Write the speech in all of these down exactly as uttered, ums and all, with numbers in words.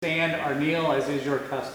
Stand or kneel as is your custom.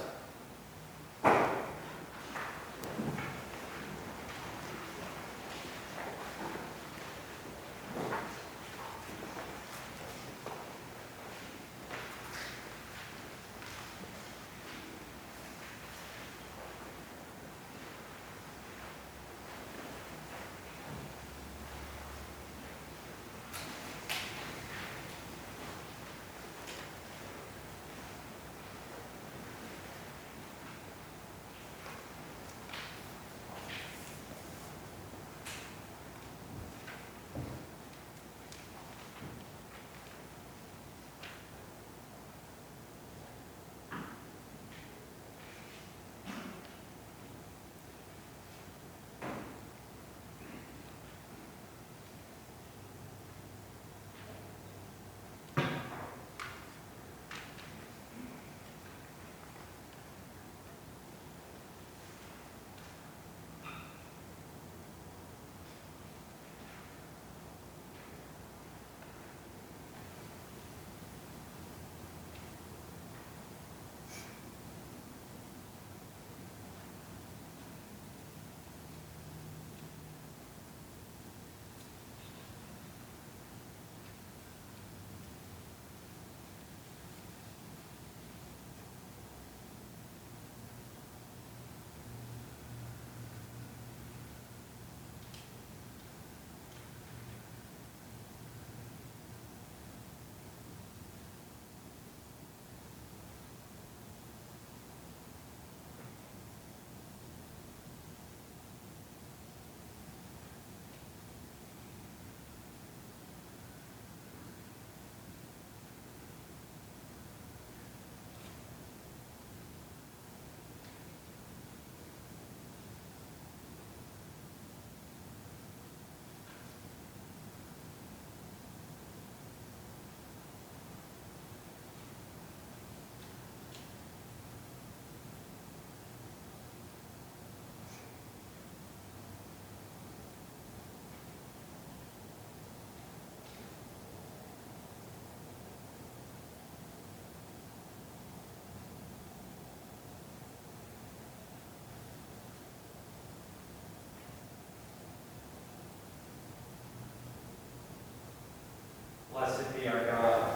Blessed be our God.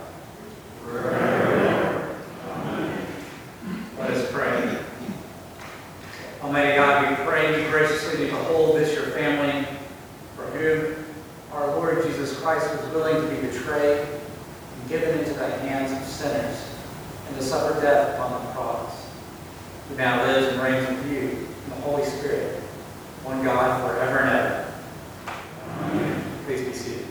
Forever. Amen. Let us pray. Almighty God, we pray you graciously to behold this your family, for whom our Lord Jesus Christ was willing to be betrayed and given into the hands of sinners and to suffer death upon the cross, who now lives and reigns with you in the Holy Spirit, one God forever and ever. Amen. Please be seated.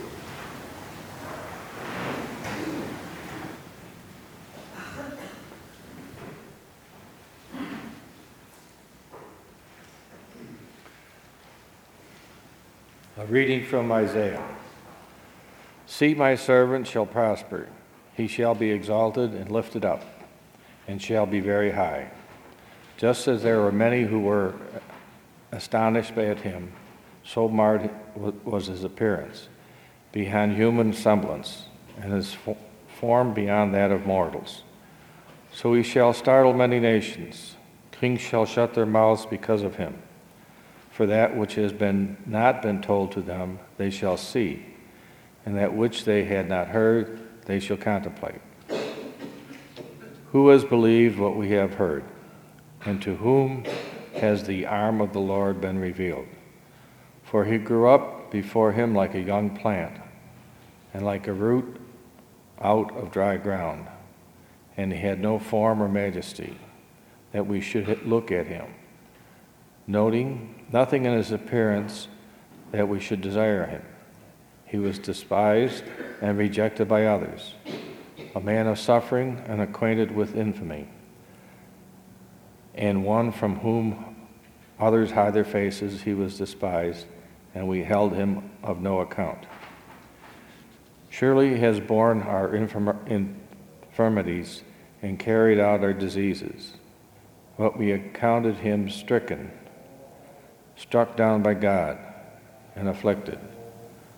A reading from Isaiah. See, my servant shall prosper. He shall be exalted and lifted up, and shall be very high. Just as there were many who were astonished at him, so marred was his appearance, beyond human semblance, and his form beyond that of mortals. So he shall startle many nations. Kings shall shut their mouths because of him. For that which has been not been told to them, they shall see, and that which they had not heard, they shall contemplate. Who has believed what we have heard, and to whom has the arm of the Lord been revealed? For he grew up before him like a young plant, and like a root out of dry ground, and he had no form or majesty, that we should look at him, noting nothing in his appearance that we should desire him. He was despised and rejected by others, a man of suffering and acquainted with infamy, and one from whom others hide their faces. He was despised, and we held him of no account. Surely he has borne our infirm- infirmities and carried out our diseases, but we accounted him stricken, struck down by God, and afflicted.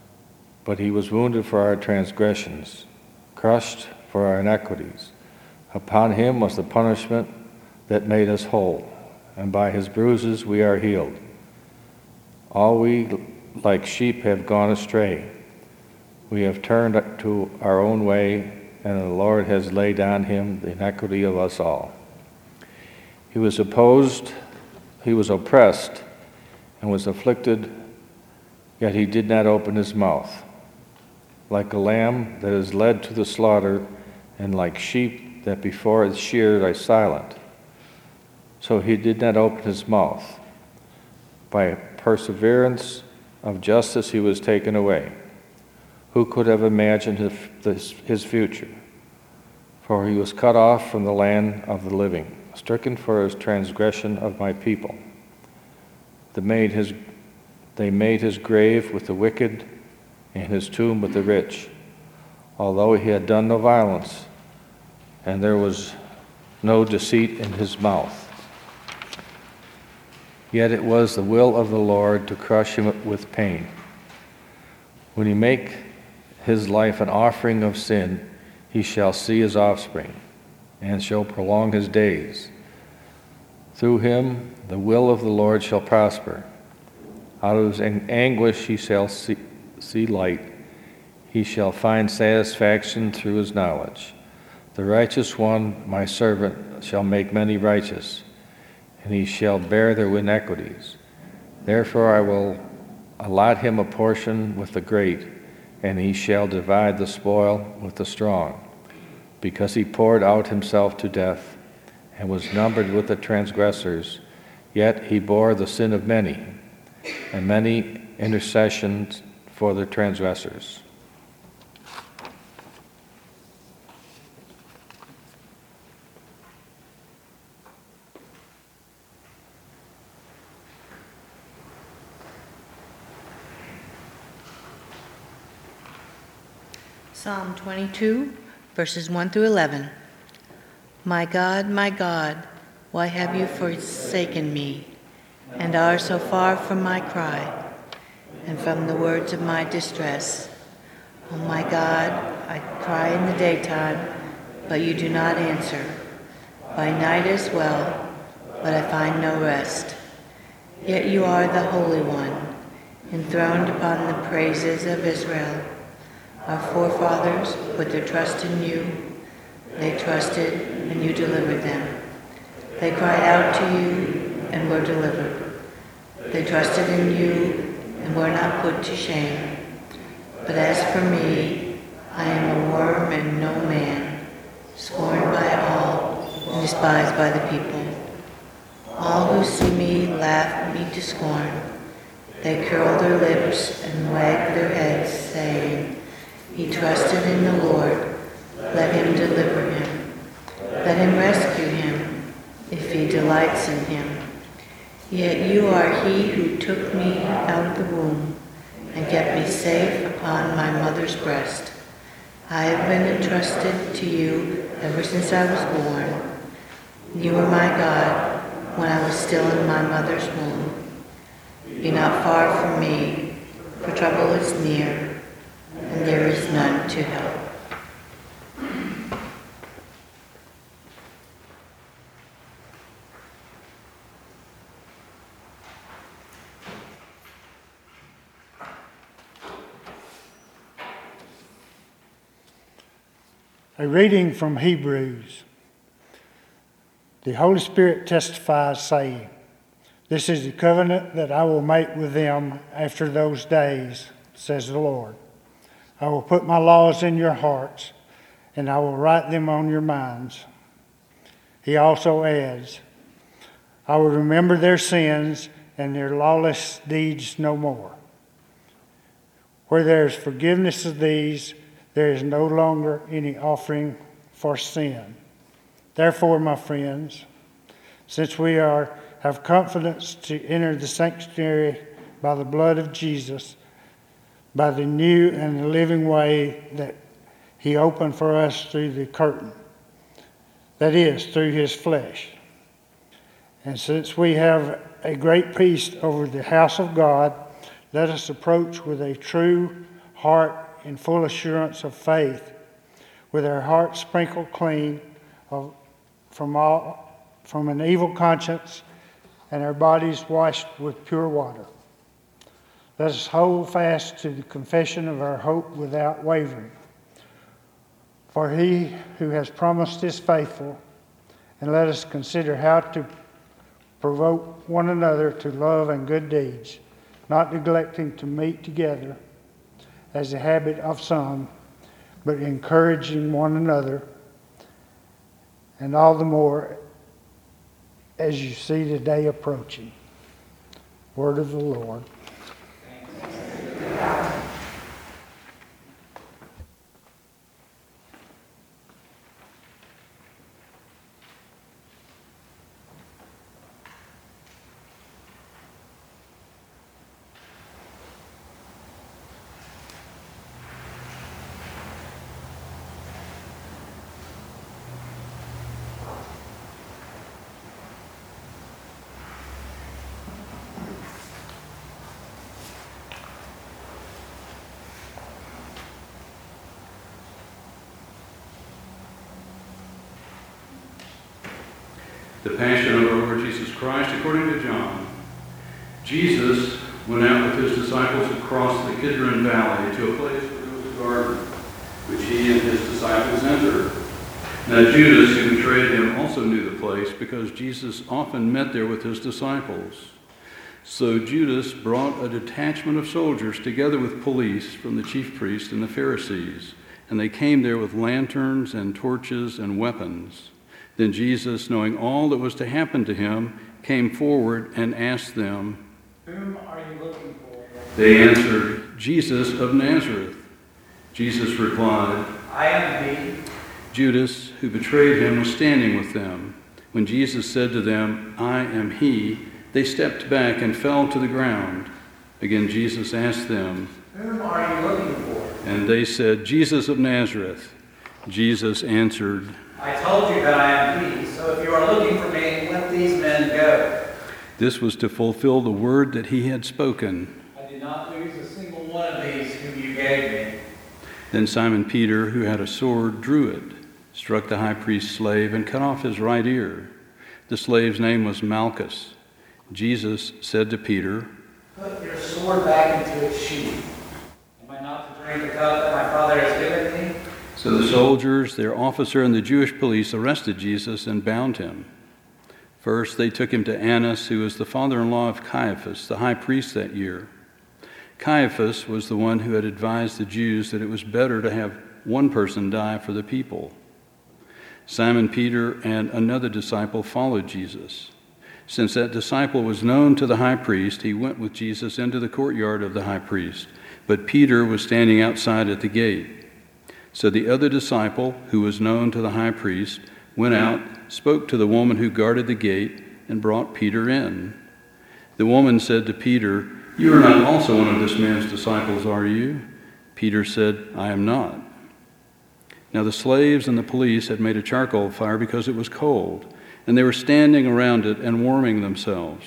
But he was wounded for our transgressions, crushed for our iniquities. Upon him was the punishment that made us whole, and by his bruises we are healed. All we like sheep have gone astray. We have turned to our own way, and the Lord has laid on him the iniquity of us all. He was opposed, he was oppressed, and was afflicted, yet he did not open his mouth. Like a lamb that is led to the slaughter, and like sheep that before is sheared are silent, so he did not open his mouth. By perseverance of justice he was taken away. Who could have imagined his, his future? For he was cut off from the land of the living, stricken for his transgression of my people. They made his, they made his grave with the wicked, and his tomb with the rich, although he had done no violence, and there was no deceit in his mouth. Yet it was the will of the Lord to crush him with pain. When he make his life an offering of sin, he shall see his offspring, and shall prolong his days. Through him the will of the Lord shall prosper. Out of his anguish he shall see, see light. He shall find satisfaction through his knowledge. The righteous one, my servant, shall make many righteous, and he shall bear their iniquities. Therefore I will allot him a portion with the great, and he shall divide the spoil with the strong, because he poured out himself to death, and was numbered with the transgressors, yet he bore the sin of many, and many intercessions for the transgressors. Psalm twenty-two, verses one through eleven. My God, my God, why have you forsaken me, and are so far from my cry, and from the words of my distress? O my God, I cry in the daytime, but you do not answer. By night as well, but I find no rest. Yet you are the Holy One, enthroned upon the praises of Israel. Our forefathers put their trust in you. They trusted, and you delivered them. They cried out to you, and were delivered. They trusted in you, and were not put to shame. But as for me, I am a worm and no man, scorned by all, and despised by the people. All who see me laugh me to scorn. They curl their lips and wag their heads, saying, He trusted in the Lord. Let him deliver him. Let him rescue him, if he delights in him. Yet you are he who took me out of the womb and kept me safe upon my mother's breast. I have been entrusted to you ever since I was born. You were my God when I was still in my mother's womb. Be not far from me, for trouble is near, and there is none to help. A reading from Hebrews. The Holy Spirit testifies, saying, This is the covenant that I will make with them after those days, says the Lord. I will put my laws in your hearts, and I will write them on your minds. He also adds, I will remember their sins and their lawless deeds no more. Where there is forgiveness of these, there is no longer any offering for sin. Therefore, my friends, since we are have confidence to enter the sanctuary by the blood of Jesus, by the new and the living way that he opened for us through the curtain, that is, through his flesh. And since we have a great priest over the house of God, let us approach with a true heart in full assurance of faith, with our hearts sprinkled clean of, from, all, from an evil conscience and our bodies washed with pure water. Let us hold fast to the confession of our hope without wavering. For he who has promised is faithful, and let us consider how to provoke one another to love and good deeds, not neglecting to meet together as a habit of some, but encouraging one another, and all the more as you see the day approaching. Word of the Lord. The Passion of our Lord Jesus Christ according to John. Jesus went out with his disciples across the Kidron Valley to a place where there was a garden, which he and his disciples entered. Now Judas, who betrayed him, also knew the place, because Jesus often met there with his disciples. So Judas brought a detachment of soldiers together with police from the chief priests and the Pharisees, and they came there with lanterns and torches and weapons. Then Jesus, knowing all that was to happen to him, came forward and asked them, Whom are you looking for? They answered, Jesus of Nazareth. Jesus replied, I am he. Judas, who betrayed him, was standing with them. When Jesus said to them, I am he, they stepped back and fell to the ground. Again Jesus asked them, Whom are you looking for? and they said, Jesus of Nazareth. Jesus answered, I told you that I am he, so if you are looking for me, let these men go. This was to fulfill the word that he had spoken. I did not lose a single one of these whom you gave me. Then Simon Peter, who had a sword, drew it, struck the high priest's slave, and cut off his right ear. The slave's name was Malchus. Jesus said to Peter, Put your sword back into its sheath. Am I not to drink the cup that my Father has given me? So the soldiers, their officer, and the Jewish police arrested Jesus and bound him. First, they took him to Annas, who was the father-in-law of Caiaphas, the high priest that year. Caiaphas was the one who had advised the Jews that it was better to have one person die for the people. Simon Peter and another disciple followed Jesus. Since that disciple was known to the high priest, he went with Jesus into the courtyard of the high priest, but Peter was standing outside at the gate. So the other disciple, who was known to the high priest, went out, spoke to the woman who guarded the gate, and brought Peter in. The woman said to Peter, You are not also one of this man's disciples, are you? Peter said, I am not. Now the slaves and the police had made a charcoal fire because it was cold, and they were standing around it and warming themselves.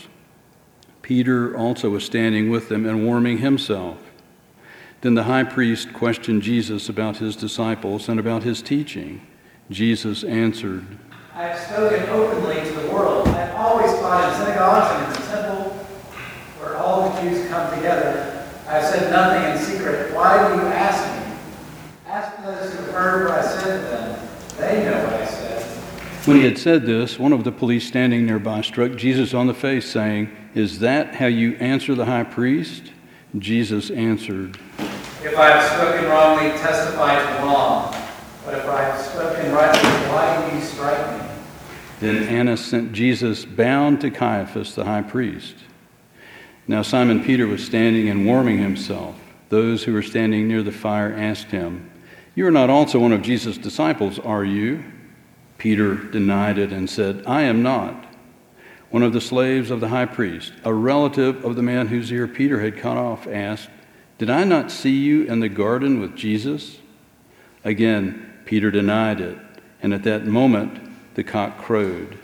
Peter also was standing with them and warming himself. Then the high priest questioned Jesus about his disciples and about his teaching. Jesus answered, I have spoken openly to the world. I have always taught in synagogues and in the temple where all the Jews come together. I have said nothing in secret. Why do you ask me? Ask those who heard what I said to them. They know what I said. When he had said this, one of the police standing nearby struck Jesus on the face, saying, Is that how you answer the high priest? Jesus answered, If I have spoken wrongly, testify to the wrong. But if I have spoken rightly, why do you strike me? Then Annas sent Jesus bound to Caiaphas, the high priest. Now Simon Peter was standing and warming himself. Those who were standing near the fire asked him, You are not also one of Jesus' disciples, are you? Peter denied it and said, I am not. One of the slaves of the high priest, a relative of the man whose ear Peter had cut off, asked, Did I not see you in the garden with Jesus? Again, Peter denied it, and at that moment the cock crowed.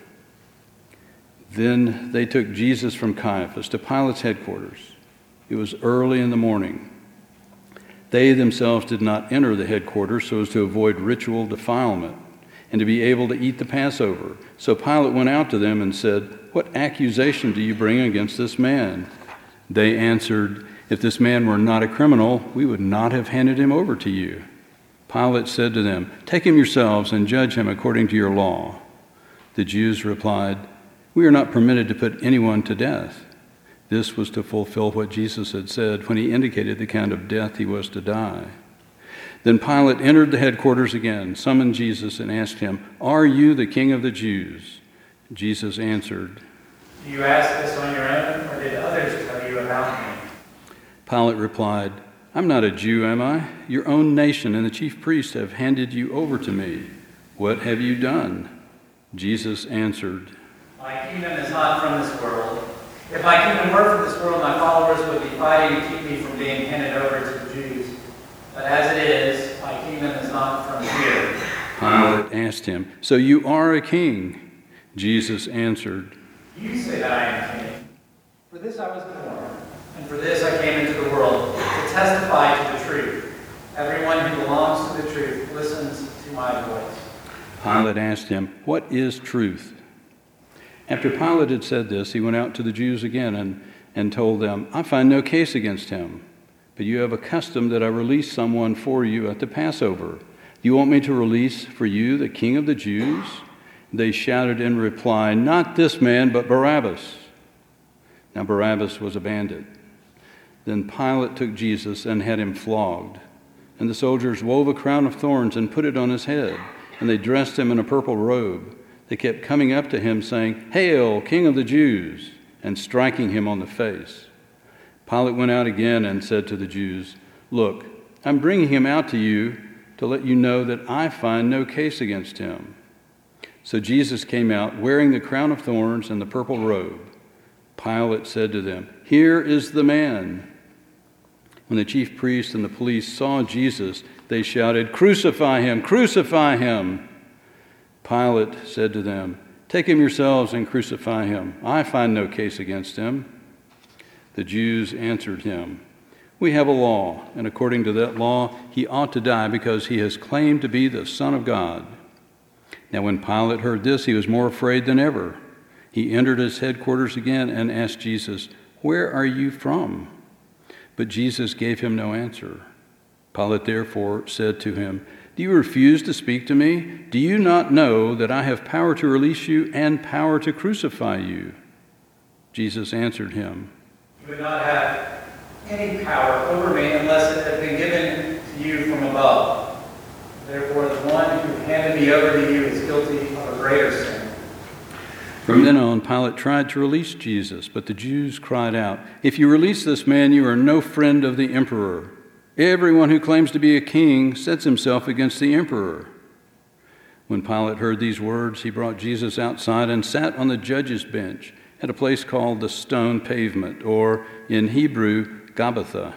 Then they took Jesus from Caiaphas to Pilate's headquarters. It was early in the morning. They themselves did not enter the headquarters so as to avoid ritual defilement. and to be able to eat the Passover. So Pilate went out to them and said, "What accusation do you bring against this man?" They answered, "If this man were not a criminal, we would not have handed him over to you." Pilate said to them, "Take him yourselves and judge him according to your law." The Jews replied, "We are not permitted to put anyone to death." This was to fulfill what Jesus had said when he indicated the kind of death he was to die. Then Pilate entered the headquarters again, summoned Jesus, and asked him, "Are you the king of the Jews?" Jesus answered, Do you ask this on your own, or did others tell you about me? Pilate replied, "I'm not a Jew, am I? Your own nation and the chief priests have handed you over to me. What have you done?" Jesus answered, My kingdom is not from this world. If my kingdom were from this world, my followers would be fighting to keep me from being handed over to the Jews. But as it is, my kingdom is not from here. Pilate asked him, "So you are a king?" Jesus answered, You say that I am king. For this I was born, and for this I came into the world, to testify to the truth. Everyone who belongs to the truth listens to my voice. Pilate asked him, "What is truth?" After Pilate had said this, he went out to the Jews again and, and told them, "I find no case against him, but you have a custom that I release someone for you at the Passover. Do you want me to release for you the king of the Jews?" They shouted in reply, "Not this man, but Barabbas." Now Barabbas was a bandit. Then Pilate took Jesus and had him flogged. And the soldiers wove a crown of thorns and put it on his head, and they dressed him in a purple robe. They kept coming up to him, saying, "Hail, King of the Jews!" and striking him on the face. Pilate went out again and said to the Jews, "Look, I'm bringing him out to you to let you know that I find no case against him." So Jesus came out wearing the crown of thorns and the purple robe. Pilate said to them, "Here is the man." When the chief priests and the police saw Jesus, they shouted, "Crucify him! Crucify him!" Pilate said to them, "Take him yourselves and crucify him. I find no case against him." The Jews answered him, "We have a law, and according to that law, he ought to die because he has claimed to be the Son of God." Now when Pilate heard this, he was more afraid than ever. He entered his headquarters again and asked Jesus, "Where are you from?" But Jesus gave him no answer. Pilate therefore said to him, "Do you refuse to speak to me? Do you not know that I have power to release you and power to crucify you?" Jesus answered him, You would not have any power over me unless it had been given to you from above. Therefore, the one who handed me over to you is guilty of a greater sin. From then on, Pilate tried to release Jesus, but the Jews cried out, "If you release this man, you are no friend of the emperor. Everyone who claims to be a king sets himself against the emperor." When Pilate heard these words, he brought Jesus outside and sat on the judge's bench at a place called the Stone Pavement, or in Hebrew, Gabbatha.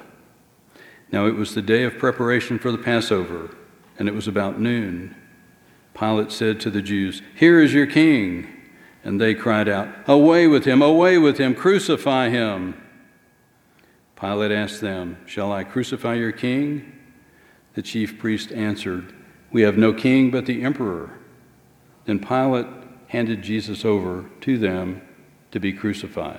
Now it was the day of preparation for the Passover, and it was about noon. Pilate said to the Jews, "Here is your king." And they cried out, "Away with him! Away with him! Crucify him!" Pilate asked them, "Shall I crucify your king?" The chief priest answered, "We have no king but the emperor." Then Pilate handed Jesus over to them to be crucified.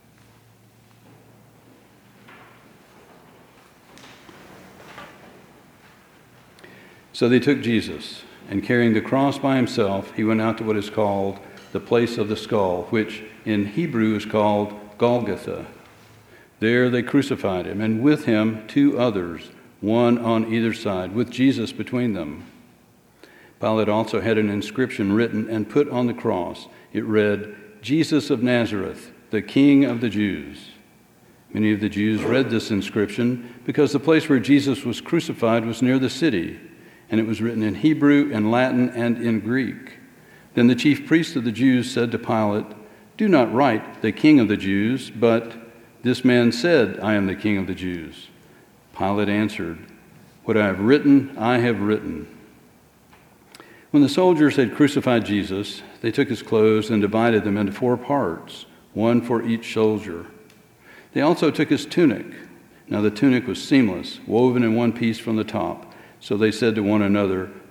So they took Jesus, and carrying the cross by himself, he went out to what is called the place of the skull, which in Hebrew is called Golgotha. There they crucified him, and with him two others, one on either side, with Jesus between them. Pilate also had an inscription written and put on the cross. It read, "Jesus of Nazareth, the King of the Jews." Many of the Jews read this inscription because the place where Jesus was crucified was near the city, and it was written in Hebrew, in Latin, and in Greek. Then the chief priest of the Jews said to Pilate, "Do not write, 'the King of the Jews,' but 'This man said, I am the King of the Jews.'" Pilate answered, "What I have written, I have written." When the soldiers had crucified Jesus, they took his clothes and divided them into four parts, one for each soldier. They also took his tunic. Now the tunic was seamless, woven in one piece from the top. So they said to one another,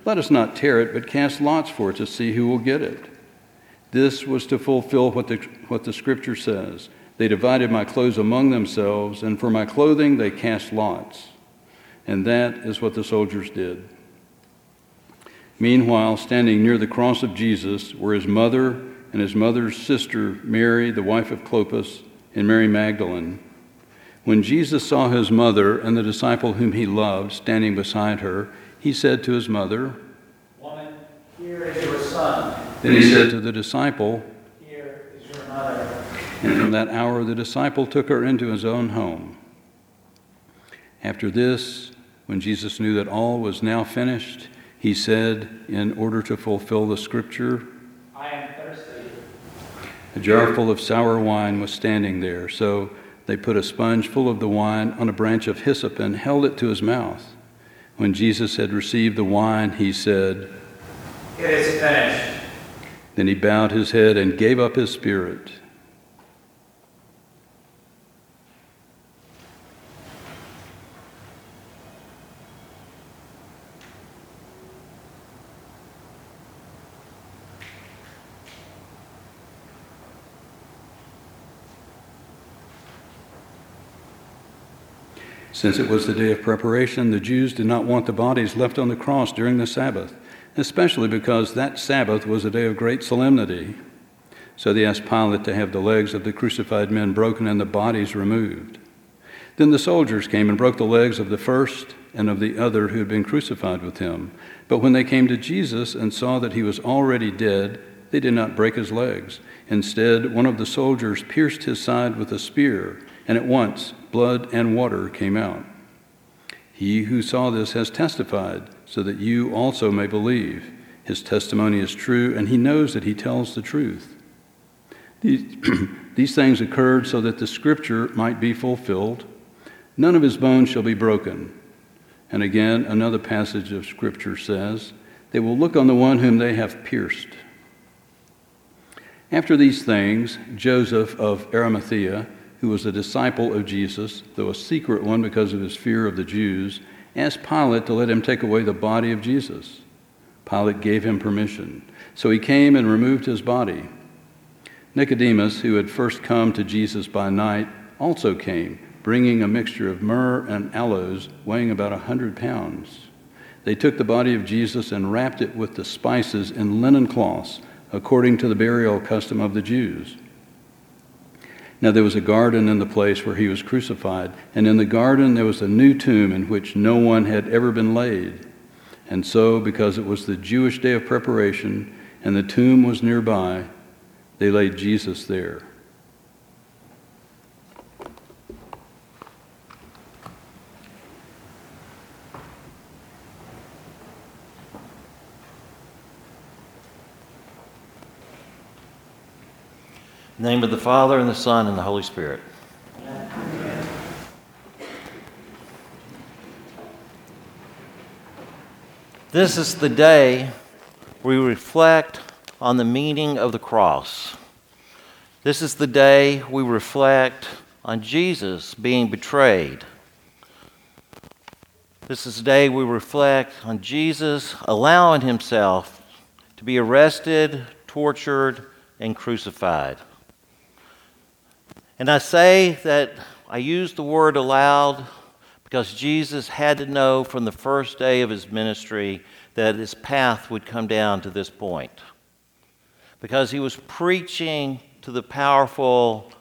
"Let us not tear it, but cast lots for it to see who will get it." This was to fulfill what the, what the scripture says. "They divided my clothes among themselves, and for my clothing they cast lots." And that is what the soldiers did. Meanwhile, standing near the cross of Jesus were his mother and his mother's sister, Mary, the wife of Clopas, and Mary Magdalene. When Jesus saw his mother and the disciple whom he loved standing beside her, he said to his mother, "Woman, here is your son." Then he said to the disciple, "Here is your mother." And from that hour the disciple took her into his own home. After this, when Jesus knew that all was now finished, he said, in order to fulfill the scripture, "I am thirsty." A jar full of sour wine was standing there, so they put a sponge full of the wine on a branch of hyssop and held it to his mouth. When Jesus had received the wine, he said, "It is finished." Then he bowed his head and gave up his spirit. Since it was the day of preparation, the Jews did not want the bodies left on the cross during the Sabbath, especially because that Sabbath was a day of great solemnity. So they asked Pilate to have the legs of the crucified men broken and the bodies removed. Then the soldiers came and broke the legs of the first and of the other who had been crucified with him. But when they came to Jesus and saw that he was already dead, they did not break his legs. Instead, one of the soldiers pierced his side with a spear, and at once blood and water came out. He who saw this has testified, so that you also may believe. His testimony is true, and he knows that he tells the truth. These, these things occurred so that the scripture might be fulfilled. None of his bones shall be broken. And again, another passage of scripture says, they will look on the one whom they have pierced. After these things, Joseph of Arimathea, who was a disciple of Jesus, though a secret one because of his fear of the Jews, asked Pilate to let him take away the body of Jesus. Pilate gave him permission. So he came and removed his body. Nicodemus, who had first come to Jesus by night, also came, bringing a mixture of myrrh and aloes weighing about a hundred pounds. They took the body of Jesus and wrapped it with the spices in linen cloths, according to the burial custom of the Jews. Now there was a garden in the place where he was crucified, and in the garden there was a new tomb in which no one had ever been laid. And so, because it was the Jewish day of preparation, and the tomb was nearby, they laid Jesus there. In the name of the Father, and the Son, and the Holy Spirit. Amen. This is the day we reflect on the meaning of the cross. This is the day we reflect on Jesus being betrayed. This is the day we reflect on Jesus allowing himself to be arrested, tortured, and crucified. And I say that I use the word aloud because Jesus had to know from the first day of his ministry that his path would come down to this point. Because he was preaching to the powerful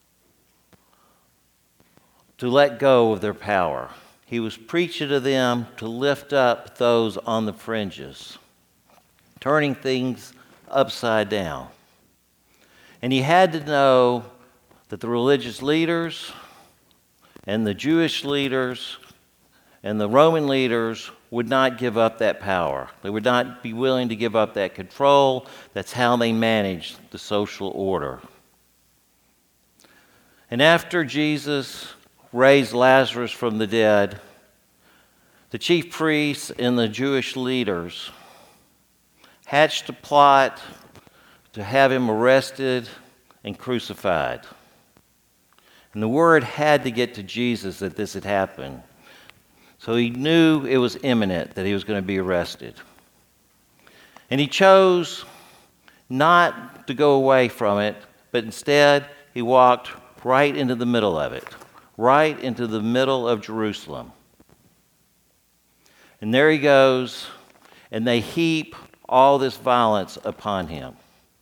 to let go of their power. He was preaching to them to lift up those on the fringes, turning things upside down. And he had to know that the religious leaders and the Jewish leaders and the Roman leaders would not give up that power. They would not be willing to give up that control. That's how they managed the social order. And after Jesus raised Lazarus from the dead, the chief priests and the Jewish leaders hatched a plot to have him arrested and crucified. And the word had to get to Jesus that this had happened. So he knew it was imminent that he was going to be arrested. And he chose not to go away from it, but instead he walked right into the middle of it, right into the middle of Jerusalem. And there he goes, and they heap all this violence upon him.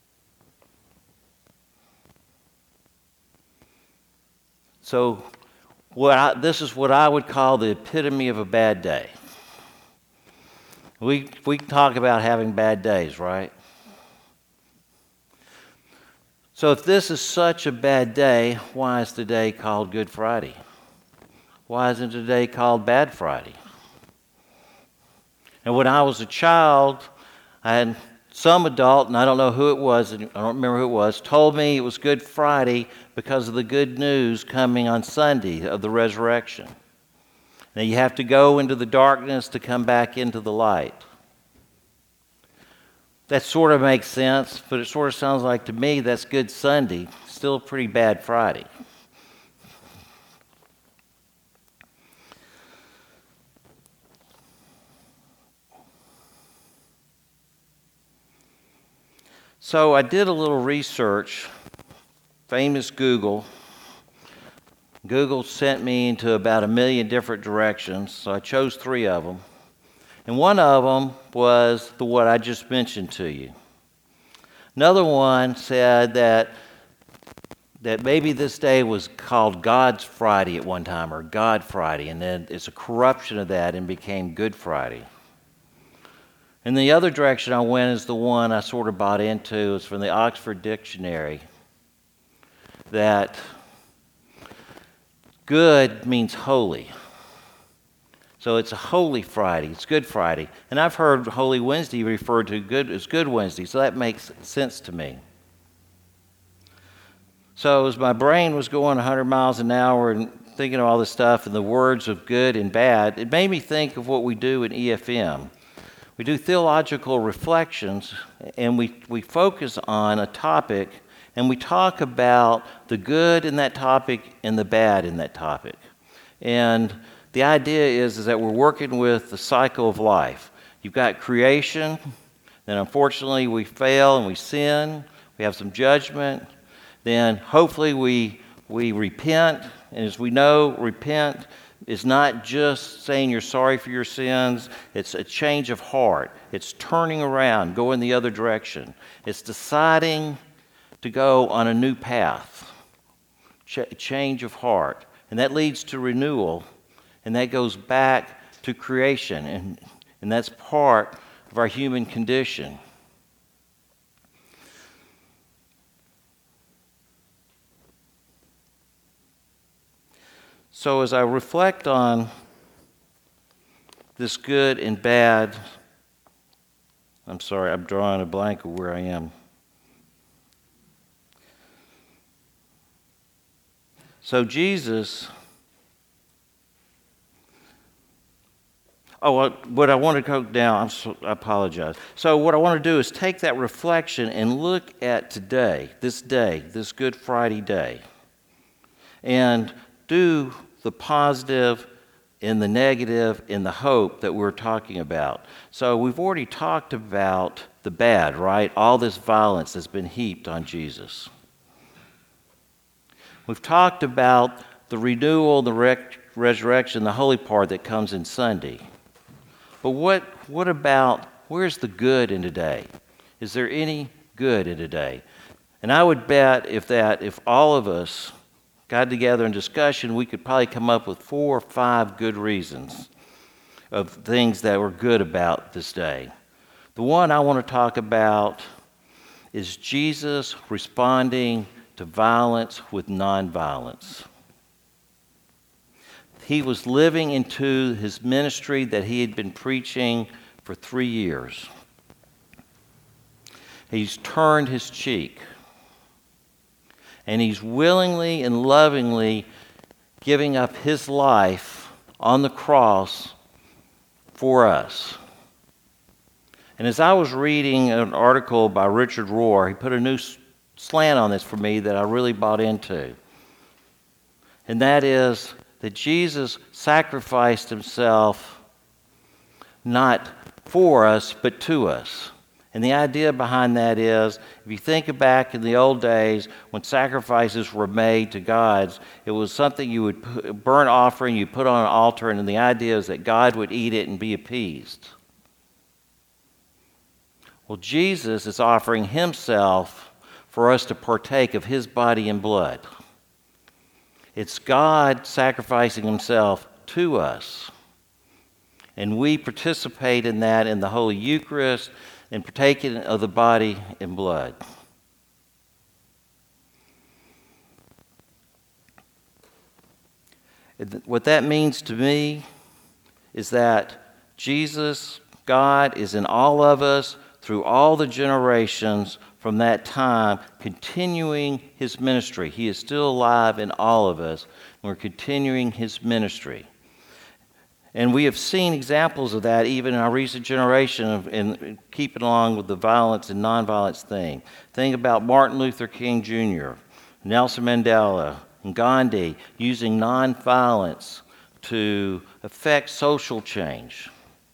So what I, this is what I would call the epitome of a bad day. We, we talk about having bad days, right? So if this is such a bad day, why is today called Good Friday? Why isn't today called Bad Friday? And when I was a child, I had some adult, and I don't know who it was, I don't remember who it was, told me it was Good Friday because of the good news coming on Sunday of the resurrection. Now you have to go into the darkness to come back into the light. That sort of makes sense, but it sort of sounds like to me that's Good Sunday, still a pretty bad Friday. So I did a little research, famous Google. Google sent me into about a million different directions, so I chose three of them. And one of them was the what I just mentioned to you. Another one said that, that maybe this day was called God's Friday at one time, or God Friday, and then it's a corruption of that and became Good Friday. And the other direction I went is the one I sort of bought into. It's from the Oxford Dictionary, that good means holy. So it's a Holy Friday. It's Good Friday. And I've heard Holy Wednesday referred to good as Good Wednesday, so that makes sense to me. So as my brain was going one hundred miles an hour and thinking of all this stuff and the words of good and bad, it made me think of what we do in E F M. We do theological reflections, and we, we focus on a topic, and we talk about the good in that topic and the bad in that topic. And the idea is, is that we're working with the cycle of life. You've got creation, then unfortunately we fail and we sin, we have some judgment, then hopefully we, we repent, and as we know, repent is not just saying you're sorry for your sins, it's a change of heart. It's turning around, going the other direction. It's deciding to go on a new path, Ch- change of heart. And that leads to renewal, and that goes back to creation, and, and that's part of our human condition. So as I reflect on this good and bad, I'm sorry, I'm drawing a blank of where I am. So Jesus, oh, what I want to go down, I'm so, I apologize. So what I want to do is take that reflection and look at today, this day, this Good Friday day, and do the positive and the negative and the hope that we're talking about. So we've already talked about the bad, right? All this violence that's been heaped on Jesus. We've talked about the renewal, the rec- resurrection, the holy part that comes in Sunday. But what, what about, where's the good in today? Is there any good in today? And I would bet if that, if all of us got together in discussion, we could probably come up with four or five good reasons of things that were good about this day. The one I want to talk about is Jesus responding to violence with nonviolence. He was living into his ministry that he had been preaching for three years. He's turned his cheek. And he's willingly and lovingly giving up his life on the cross for us. And as I was reading an article by Richard Rohr, he put a new slant on this for me that I really bought into. And that is that Jesus sacrificed himself not for us, but to us. And the idea behind that is, if you think back in the old days when sacrifices were made to gods, it was something you would put, burn offering, you put on an altar, and the idea is that God would eat it and be appeased. Well, Jesus is offering himself for us to partake of his body and blood. It's God sacrificing himself to us. And we participate in that in the Holy Eucharist and partaking of the body and blood. What that means to me is that Jesus, God, is in all of us through all the generations from that time, continuing his ministry. He is still alive in all of us. And we're continuing his ministry. And we have seen examples of that even in our recent generation, in keeping along with the violence and nonviolence thing. Think about Martin Luther King Junior, Nelson Mandela, and Gandhi using nonviolence to affect social change.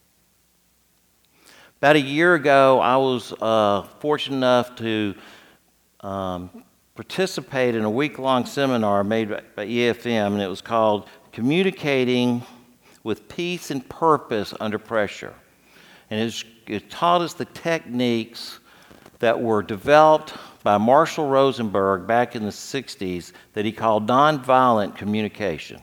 About a year ago, I was uh, fortunate enough to um, participate in a week-long seminar made by E F M, and it was called Communicating with Peace and Purpose Under Pressure. And it, it taught us the techniques that were developed by Marshall Rosenberg back in the sixties that he called nonviolent communication.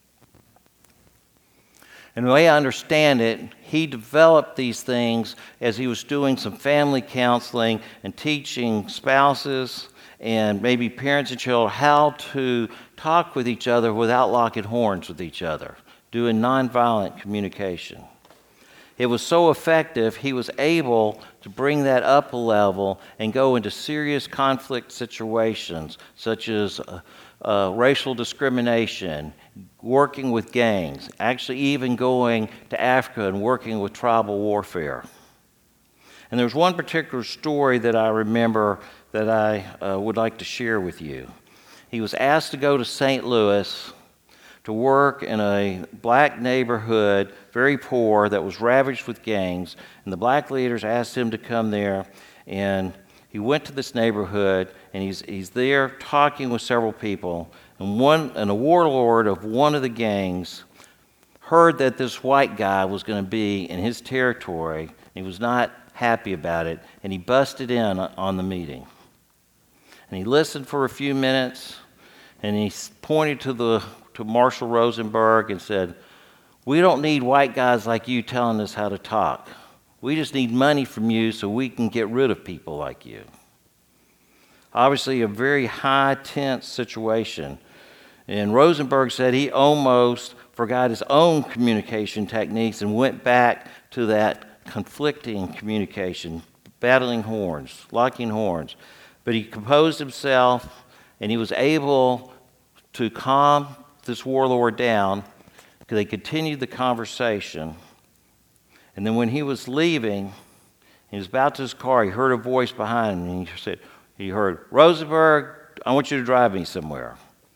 And the way I understand it, he developed these things as he was doing some family counseling and teaching spouses and maybe parents and children how to talk with each other without locking horns with each other, doing nonviolent communication. It was so effective, he was able to bring that up a level and go into serious conflict situations, such as uh, uh, racial discrimination, working with gangs, actually even going to Africa and working with tribal warfare. And there's one particular story that I remember that I uh, would like to share with you. He was asked to go to Saint Louis to work in a black neighborhood, very poor, that was ravaged with gangs. And the black leaders asked him to come there, and he went to this neighborhood, and he's he's there talking with several people. And one and a warlord of one of the gangs heard that this white guy was going to be in his territory. He was not happy about it, and he busted in on the meeting. And he listened for a few minutes, and he pointed to the to Marshall Rosenberg and said, "We don't need white guys like you telling us how to talk. We just need money from you so we can get rid of people like you." Obviously, a very high, tense situation. And Rosenberg said he almost forgot his own communication techniques and went back to that conflicting communication, battling horns, locking horns. But he composed himself, and he was able to calm this warlord down. They continued the conversation. And then when he was leaving, he was about to his car, he heard a voice behind him, and he said, he heard, "Rosenberg, I want you to drive me somewhere."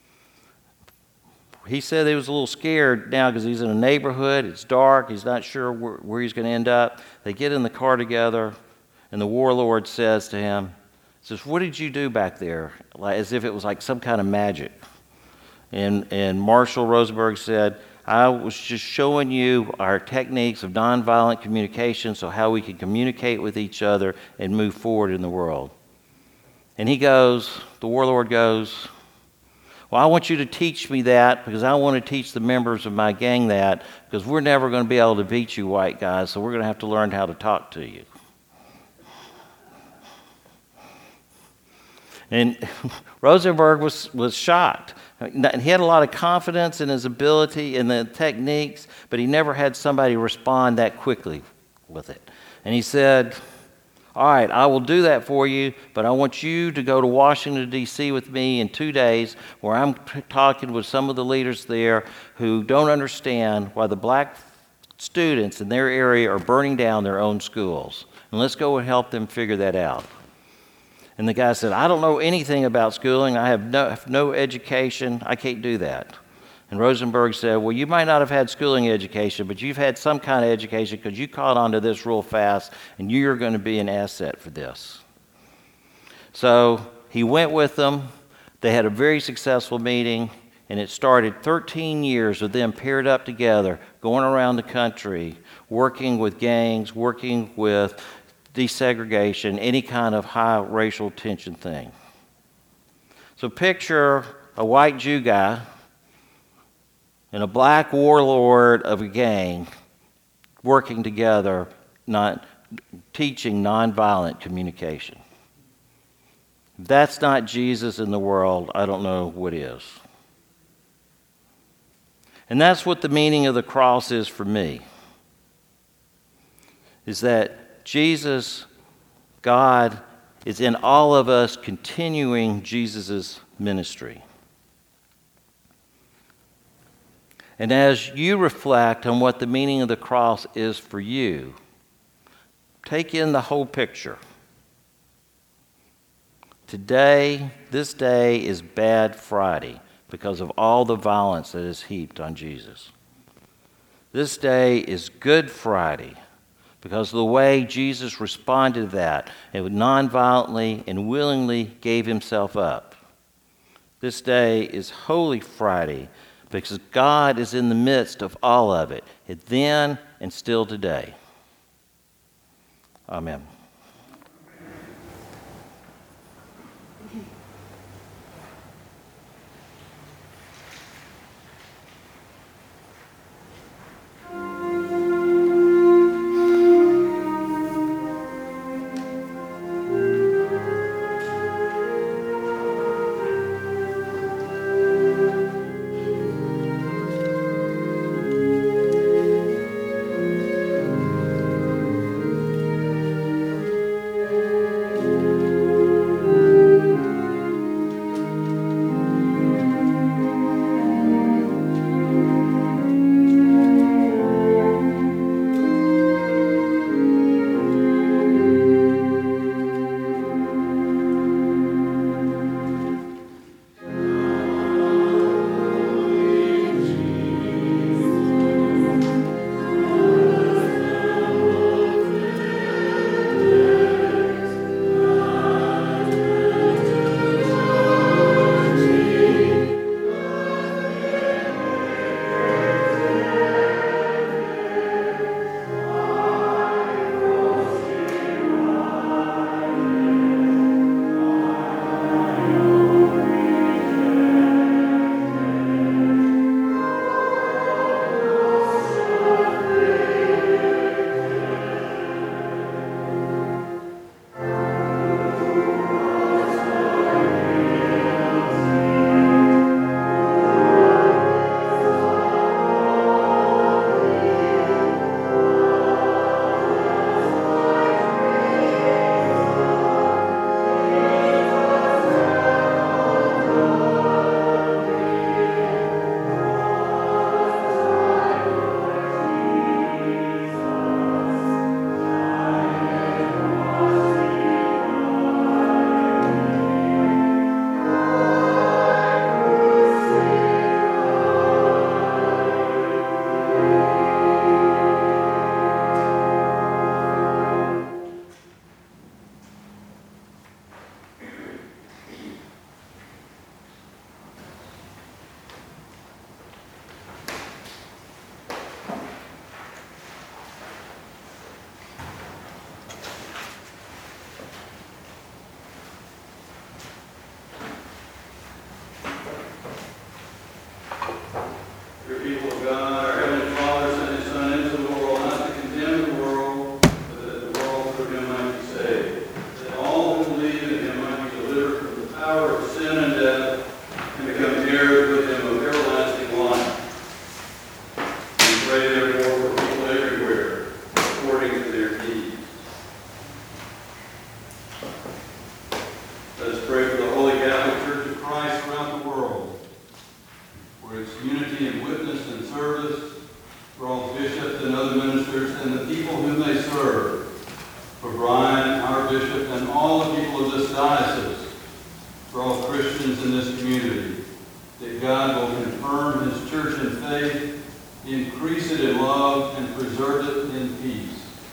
He said he was a little scared now because he's in a neighborhood, it's dark, he's not sure where, where he's going to end up. They get in the car together, and the warlord says to him, says, "What did you do back there?" Like, as if it was like some kind of magic. And, and Marshall Rosenberg said, "I was just showing you our techniques of nonviolent communication, so how we can communicate with each other and move forward in the world." And he goes, the warlord goes, "Well, I want you to teach me that because I want to teach the members of my gang that, because we're never going to be able to beat you white guys, so we're going to have to learn how to talk to you." And Rosenberg was, was shocked. He had a lot of confidence in his ability and the techniques, but he never had somebody respond that quickly with it. And he said, "All right, I will do that for you, but I want you to go to Washington, D C with me in two days where I'm t- talking with some of the leaders there who don't understand why the black students in their area are burning down their own schools. And let's go and help them figure that out." And the guy said, "I don't know anything about schooling. I have no, no education. I can't do that." And Rosenberg said, well, you might not have had schooling education, but you've had some kind of education because you caught on to this real fast, and you're going to be an asset for this. So he went with them. They had a very successful meeting, and it started thirteen years of them paired up together, going around the country, working with gangs, working with desegregation, any kind of high racial tension thing. So picture a white Jew guy and a black warlord of a gang working together, not teaching nonviolent communication. If that's not Jesus in the world, I don't know what is. And that's what the meaning of the cross is for me, is that Jesus, God, is in all of us continuing Jesus' ministry. And as you reflect on what the meaning of the cross is for you, take in the whole picture. Today, this day is Bad Friday because of all the violence that is heaped on Jesus. This day is Good Friday because of the way Jesus responded to that and nonviolently and willingly gave himself up. This day is Holy Friday because God is in the midst of all of it, then and still today. Amen. all the people of this diocese, for all Christians in this community, that God will confirm his church in faith, increase it in love, and preserve it in peace.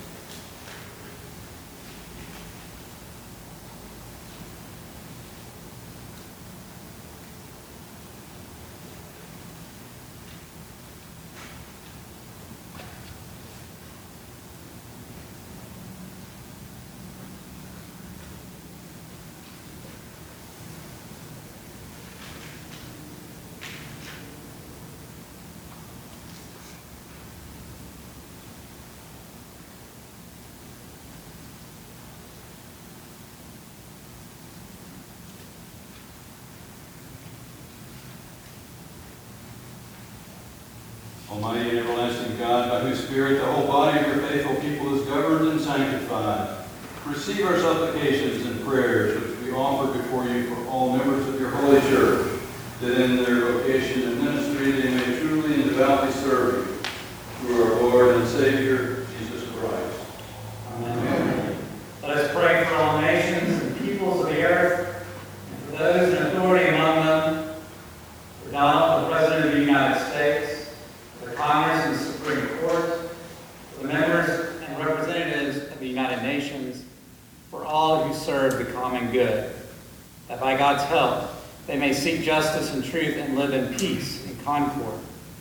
Almighty and everlasting God, by whose Spirit the whole body of your faithful people is governed and sanctified, receive our supplications and prayers which we offer before you for all members of your holy church, that in their vocation and ministry they may truly and devoutly serve you, through our Lord and Savior, Jesus Christ. Amen. Let us pray for all nations and peoples of the earth, and for those in authority among them, for Donald, the President of the United States, Congress and Supreme Court, for the members and representatives of the United Nations, for all who serve the common good, that by God's help they may seek justice and truth and live in peace and concord.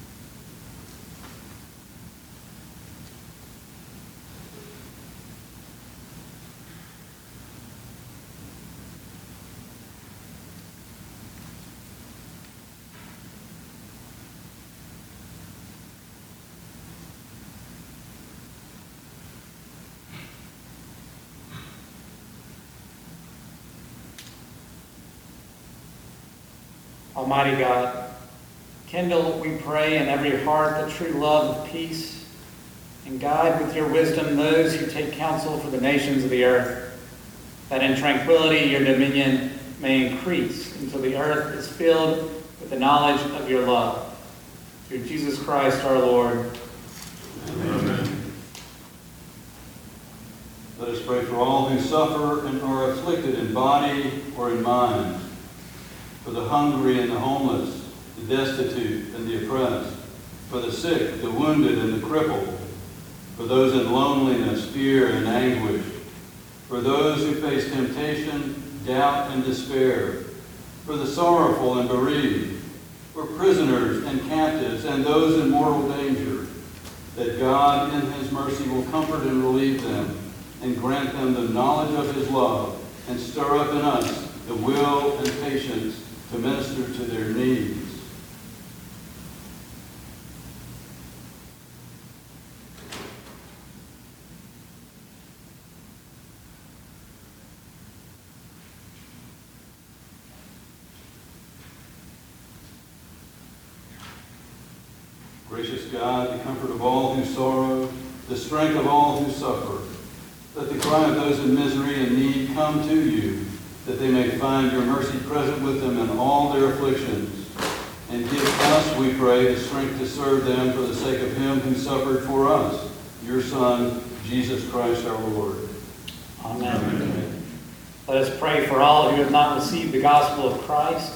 Almighty God, kindle, we pray, in every heart the true love of peace, and guide with your wisdom those who take counsel for the nations of the earth, that in tranquility your dominion may increase until the earth is filled with the knowledge of your love. Through Jesus Christ our Lord. Amen. Let us pray for all who suffer and are afflicted in body or in mind, for the hungry and the homeless, the destitute and the oppressed, for the sick, the wounded, and the crippled, for those in loneliness, fear, and anguish, for those who face temptation, doubt, and despair, for the sorrowful and bereaved, for prisoners and captives, and those in mortal danger, that God in his mercy will comfort and relieve them, and grant them the knowledge of his love, and stir up in us the will and patience to minister to their needs. Gracious God, the comfort of all who sorrow, the strength of all who suffer, let the cry of those in misery and need come to you, that they may find your mercy present with them in all their afflictions. And give us, we pray, the strength to serve them for the sake of him who suffered for us, your Son, Jesus Christ our Lord. Amen. Amen. Let us pray for all who have not received the gospel of Christ,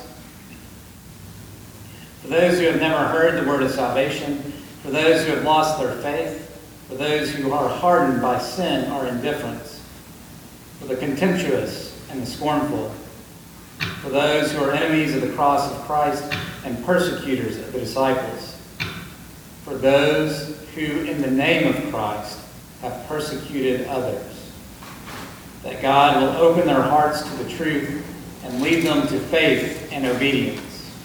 for those who have never heard the word of salvation, for those who have lost their faith, for those who are hardened by sin or indifference, for the contemptuous and the scornful, for those who are enemies of the cross of Christ and persecutors of the disciples, for those who in the name of Christ have persecuted others, that God will open their hearts to the truth and lead them to faith and obedience.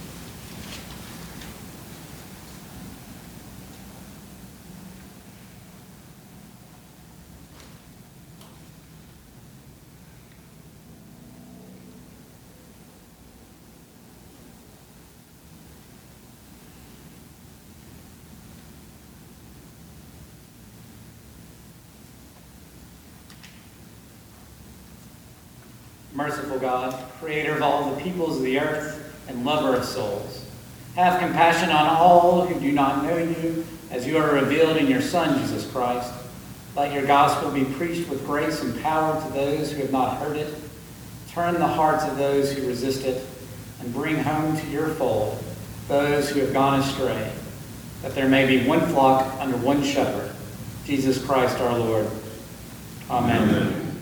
Merciful God, creator of all the peoples of the earth and lover of souls, have compassion on all who do not know you, as you are revealed in your Son, Jesus Christ. Let your gospel be preached with grace and power to those who have not heard it. Turn the hearts of those who resist it, and bring home to your fold those who have gone astray, that there may be one flock under one shepherd, Jesus Christ our Lord. Amen. Amen.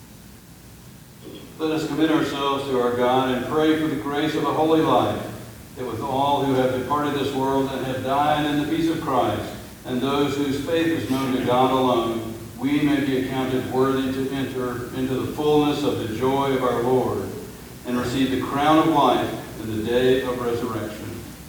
Let us commit ourselves to our God and pray for the grace of a holy life, that with all who have departed this world and have died in the peace of Christ, and those whose faith is known to God alone, we may be accounted worthy to enter into the fullness of the joy of our Lord and receive the crown of life in the day of resurrection.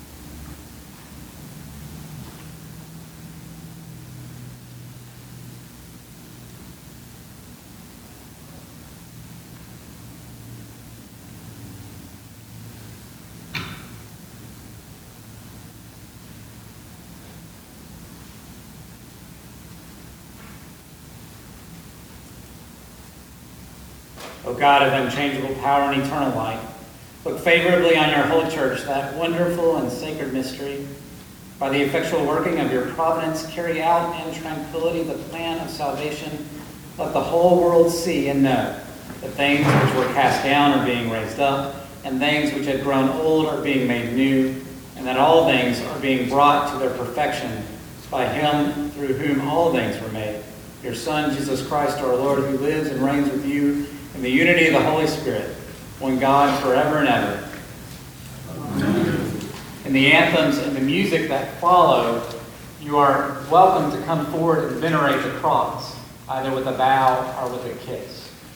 O God of unchangeable power and eternal light, look favorably on your holy church, that wonderful and sacred mystery. By the effectual working of your providence, carry out in tranquility the plan of salvation. Let the whole world see and know that things which were cast down are being raised up, and things which had grown old are being made new, and that all things are being brought to their perfection by him through whom all things were made, your Son, Jesus Christ our Lord, who lives and reigns with you in the unity of the Holy Spirit, one God forever and ever. Amen. In the anthems and the music that follow, you are welcome to come forward and venerate the cross, either with a bow or with a kiss.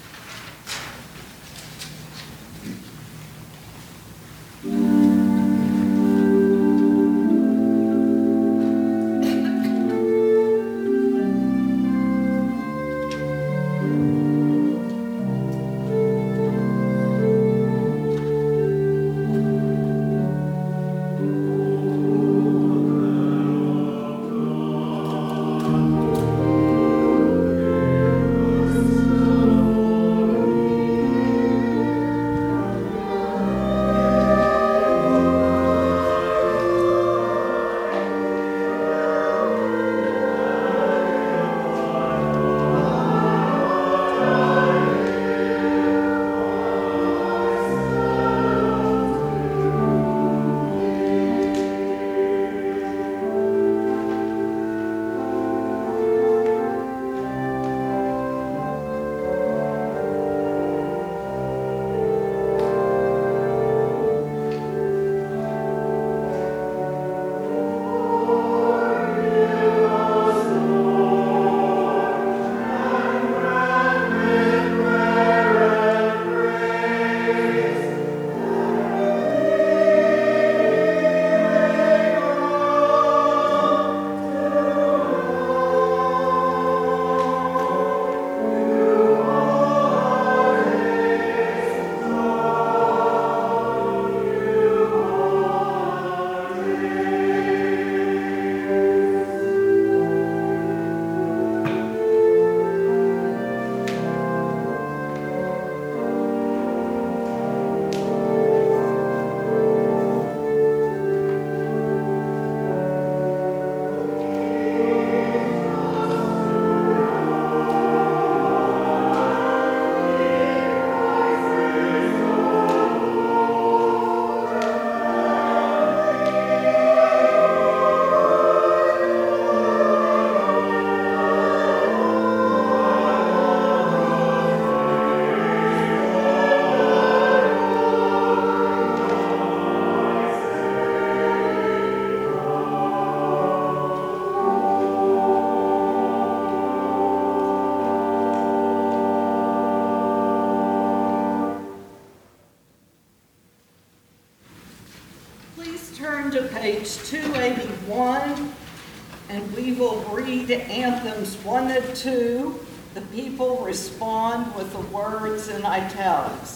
page two eighty-one, and we will read anthems one and two. The people respond with the words in italics.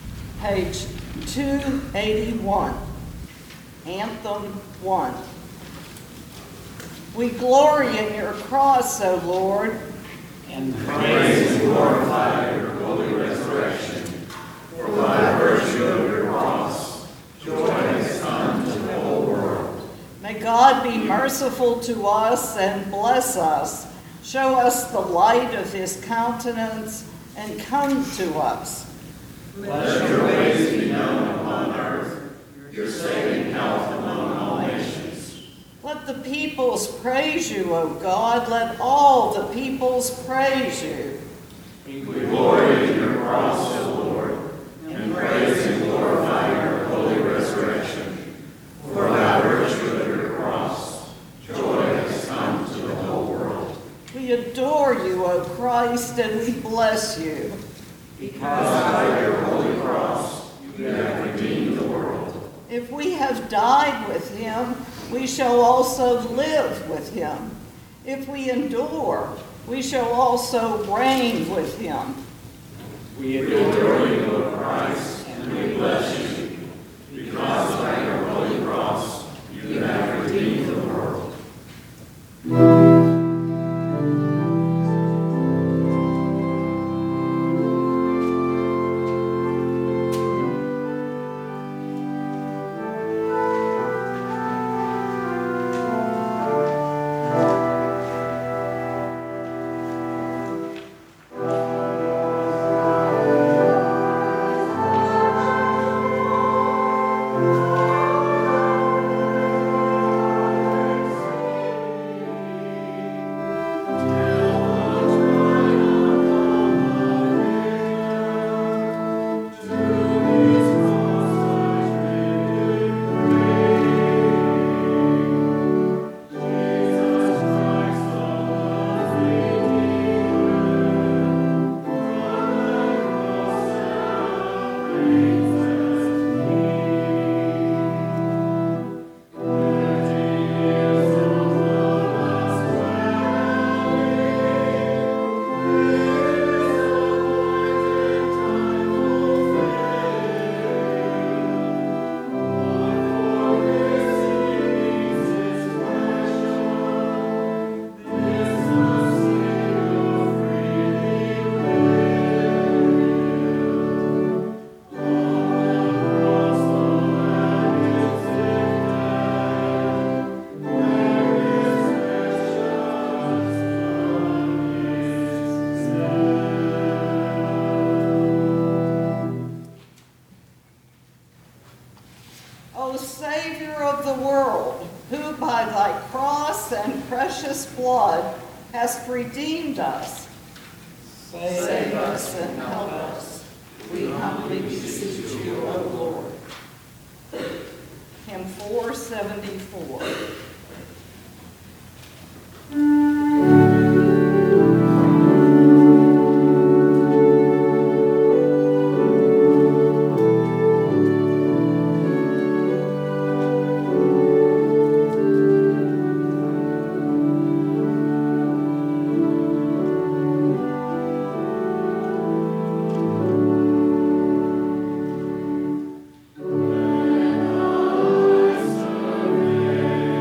Page two eighty-one, Anthem one. We glory in your cross, O Lord, and praise and glorify your holy resurrection. For by virtue of your cross, joy has come to the whole world. May God be merciful to us and bless us, show us the light of his countenance, and come to us. Let your ways be known upon earth, your saving health among all peoples praise you, O God. Let all the peoples praise you. We glory in your cross, O Lord, and praise and glorify your holy resurrection. For by virtue of your cross, joy has come to the whole world. We adore you, O Christ, and we bless you. Because by your holy cross, you have redeemed the world. If we have died with him, we shall also live with him. If we endure, we shall also reign with him. We adore you, O Christ, and we bless you, because by your holy cross, you have redeemed the world. O Savior of the world, who by thy cross and precious blood hast redeemed us, save us and help us. We humbly beseech you, O Lord. Hymn four seventy-four. Surrender.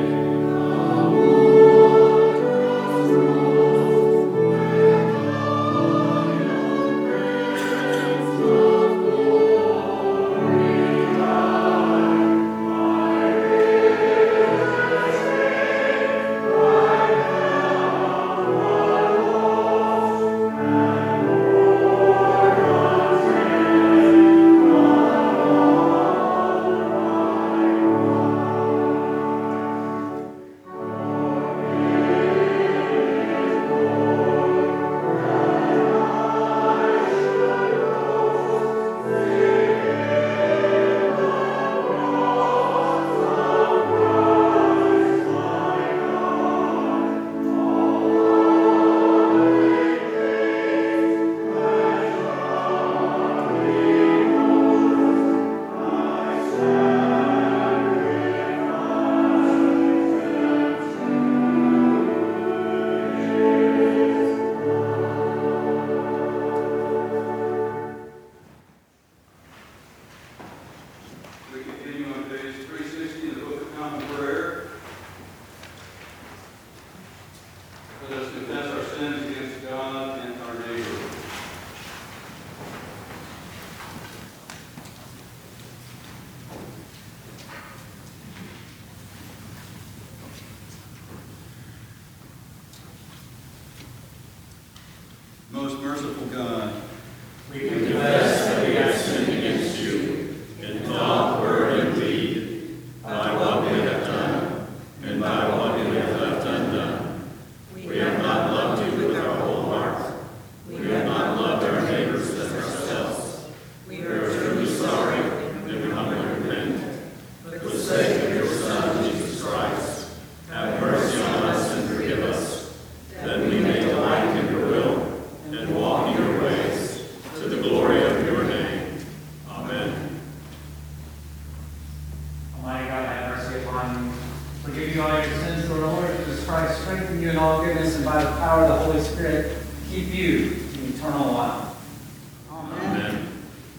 you all your sins, Lord, Lord Jesus Christ, strengthen you in all goodness, and by the power of the Holy Spirit, keep you in eternal life. Amen.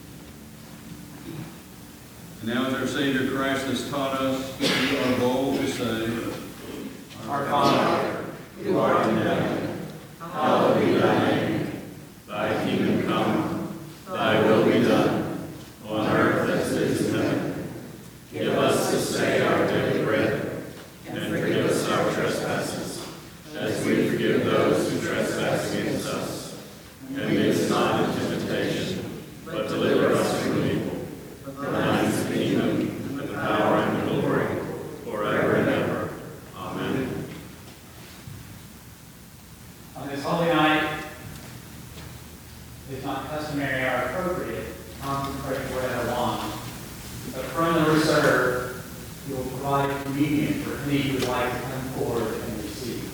And now, as our Savior Christ has taught us, we are bold to say, Our Father, who art in heaven, hallowed be thy name. Thy kingdom come, thy will be done, on earth as it is in heaven. Give us this day our daily bread, and forgive us our trespasses, as we forgive those who trespass against us. And lead us not into temptation, but deliver us from evil. For thine is the kingdom, and the power, and the glory, forever and ever. Amen. On this holy night, it is not customary or appropriate to consecrate bread or wine, but from the reserve, we will provide communion for any who would like to come forward and receive.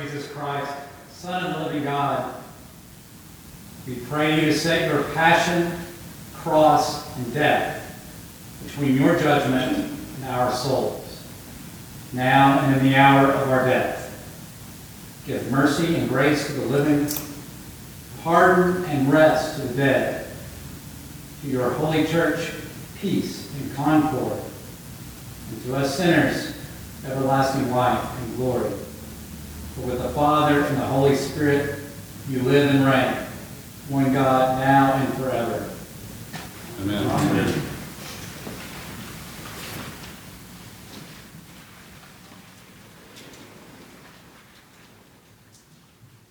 Jesus Christ, Son of the living God, we pray you to set your passion, cross, and death between your judgment and our souls, now and in the hour of our death. Give mercy and grace to the living, pardon and rest to the dead. To your holy church, peace and concord, and to us sinners, everlasting life and glory. For with the Father and the Holy Spirit you live and reign, one God, now and forever.